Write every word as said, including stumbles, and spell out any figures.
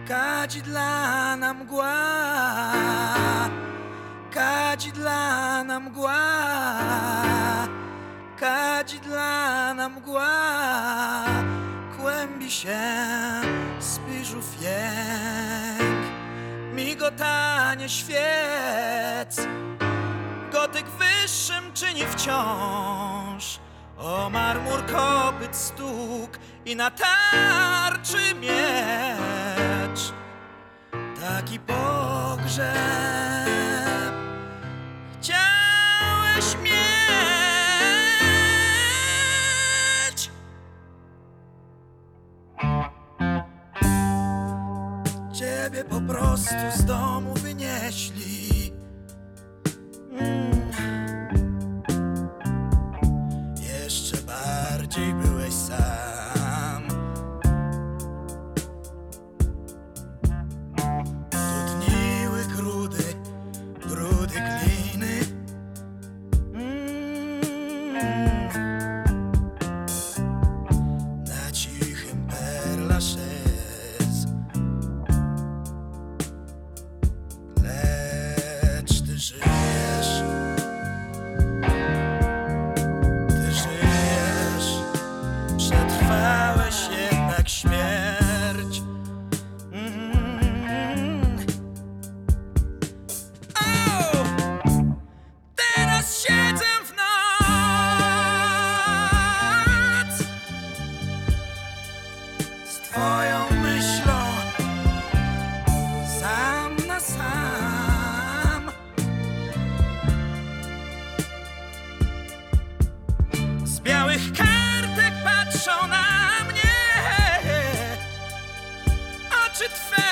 Kadzidlana mgła, kadzidlana mgła, kadzidlana mgła, kłębi się spiżów jęk, migotanie świec, gotyk wyższym czyni wciąż o marmur kopyt stuk i na tarczy miecz. Taki pogrzeb chciałeś mieć. Ciebie po prostu z domu wynieśli. mm. Jeszcze bardziej byłeś sam. Dudniły grudy, grudy gliny. mm. Na cichym perlaszez. Lecz ty żyjesz. Przetrwałeś jednak śmierć. mm. Oh! Teraz siedzę w noc z twoją myślą sam na sam. Z białych kartek patrzą na mnie oczy twe.